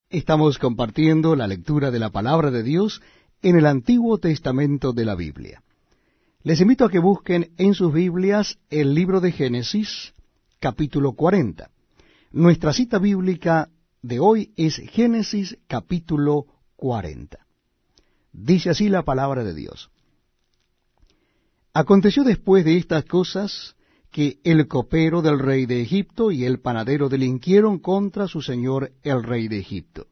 Estamos compartiendo la lectura de la Palabra de Dios en el Antiguo Testamento de la Biblia. Les invito a que busquen en sus Biblias el libro de Génesis, capítulo 40. Nuestra cita bíblica de hoy es Génesis, capítulo 40. Dice así la Palabra de Dios. Aconteció después de estas cosas que el copero del rey de Egipto y el panadero delinquieron contra su señor el rey de Egipto.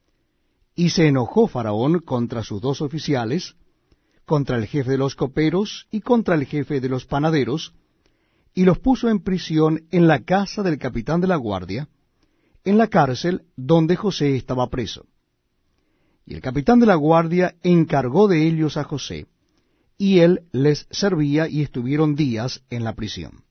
Y se enojó Faraón contra sus dos oficiales, contra el jefe de los coperos y contra el jefe de los panaderos, y los puso en prisión en la casa del capitán de la guardia, en la cárcel donde José estaba preso. Y el capitán de la guardia encargó de ellos a José, y él les servía, y estuvieron días en la prisión.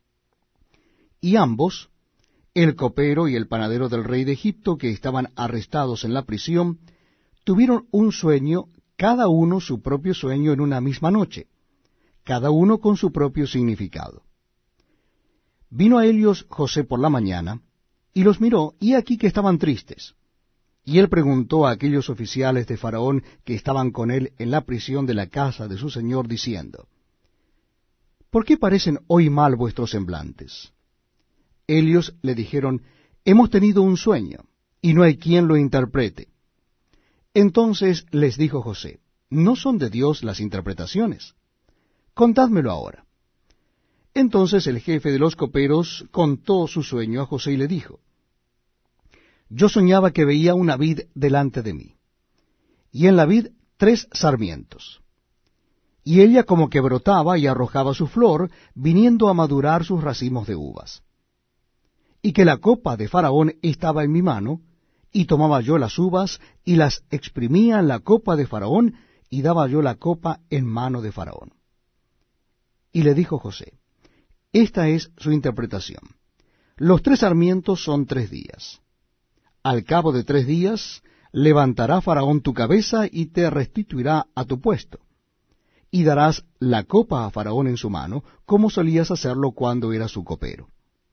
Y ambos, el copero y el panadero del rey de Egipto, que estaban arrestados en la prisión, tuvieron un sueño, cada uno su propio sueño en una misma noche, cada uno con su propio significado. Vino a ellos José por la mañana, y los miró, y aquí que estaban tristes. Y él preguntó a aquellos oficiales de Faraón que estaban con él en la prisión de la casa de su señor, diciendo, ¿por qué parecen hoy mal vuestros semblantes? Ellos le dijeron, hemos tenido un sueño, y no hay quien lo interprete. Entonces les dijo José, ¿no son de Dios las interpretaciones? Contádmelo ahora. Entonces el jefe de los coperos contó su sueño a José y le dijo, yo soñaba que veía una vid delante de mí, y en la vid 3 sarmientos, y ella como que brotaba y arrojaba su flor, viniendo a madurar sus racimos de uvas. Y que la copa de Faraón estaba en mi mano, y tomaba yo las uvas, y las exprimía en la copa de Faraón, y daba yo la copa en mano de Faraón. Y le dijo José, esta es su interpretación. Los 3 sarmientos son 3 días. Al cabo de 3 días, levantará Faraón tu cabeza, y te restituirá a tu puesto. Y darás la copa a Faraón en su mano, como solías hacerlo cuando era su copero.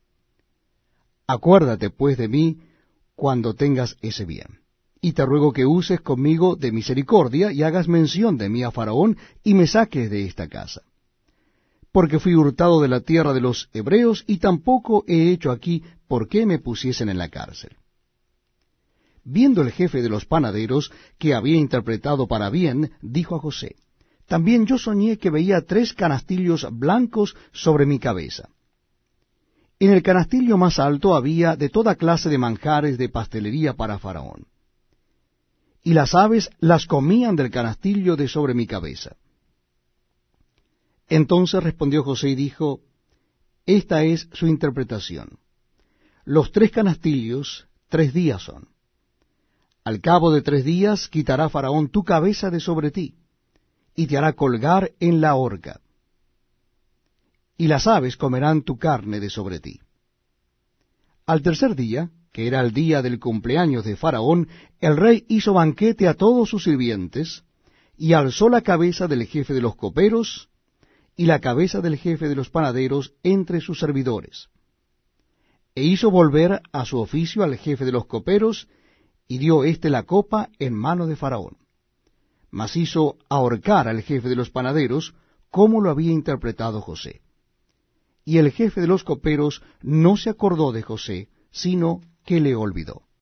Acuérdate, pues, de mí cuando tengas ese bien. Y te ruego que uses conmigo de misericordia, y hagas mención de mí a Faraón, y me saques de esta casa. Porque fui hurtado de la tierra de los hebreos, y tampoco he hecho aquí por qué me pusiesen en la cárcel. Viendo el jefe de los panaderos que había interpretado para bien, dijo a José, también yo soñé que veía 3 canastillos blancos sobre mi cabeza. En el canastillo más alto había de toda clase de manjares de pastelería para Faraón. Y las aves las comían del canastillo de sobre mi cabeza. Entonces respondió José y dijo, esta es su interpretación. Los 3 canastillos 3 días son. Al cabo de 3 días quitará Faraón tu cabeza de sobre ti, y te hará colgar en la horca. Y las aves comerán tu carne de sobre ti. Al tercer día, que era el día del cumpleaños de Faraón, el rey hizo banquete a todos sus sirvientes, y alzó la cabeza del jefe de los coperos, y la cabeza del jefe de los panaderos entre sus servidores. E hizo volver a su oficio al jefe de los coperos, y dio éste la copa en mano de Faraón. Mas hizo ahorcar al jefe de los panaderos, como lo había interpretado José. Y el jefe de los coperos no se acordó de José, sino que le olvidó.